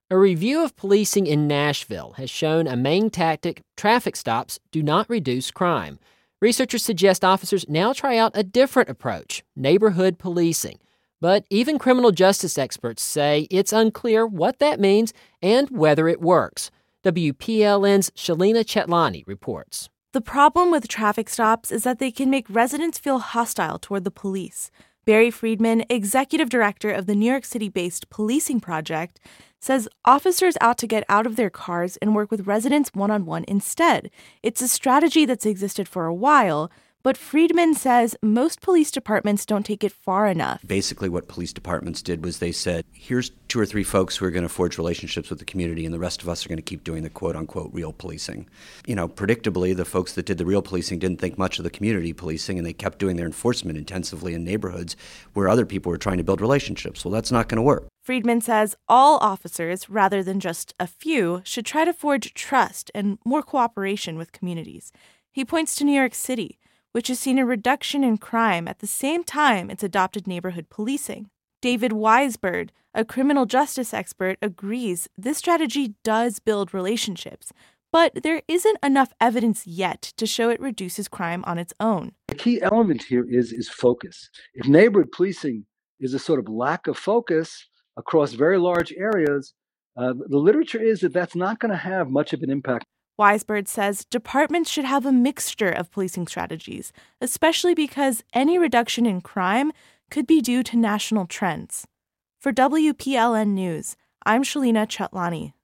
A review of policing in Nashville has shown a main tactic: traffic stops do not reduce crime. Researchers suggest officers now try out a different approach: neighborhood policing. But even criminal justice experts say it's unclear what that means and whether it works. WPLN's Shalina Chetlani reports. The problem with traffic stops is that they can make residents feel hostile toward the police. Barry Friedman, executive director of the New York City-based Policing Project, says officers ought to get out of their cars and work with residents one-on-one instead. It's a strategy that's existed for a while, but Friedman says most police departments don't take it far enough. Basically, what police departments did was they said, here's 2 or 3 folks who are going to forge relationships with the community, and the rest of us are going to keep doing the quote-unquote real policing. Predictably, the folks that did the real policing didn't think much of the community policing, and they kept doing their enforcement intensively in neighborhoods where other people were trying to build relationships. Well, that's not going to work. Friedman says all officers, rather than just a few, should try to forge trust and more cooperation with communities. He points to New York City, which has seen a reduction in crime at the same time it's adopted neighborhood policing. David Weisberg, a criminal justice expert, agrees this strategy does build relationships, but there isn't enough evidence yet to show it reduces crime on its own. The key element here is focus. If neighborhood policing is a sort of lack of focus across very large areas, the literature is that that's not going to have much of an impact. Weisberg says departments should have a mixture of policing strategies, especially because any reduction in crime could be due to national trends. For WPLN News, I'm Shalina Chetlani.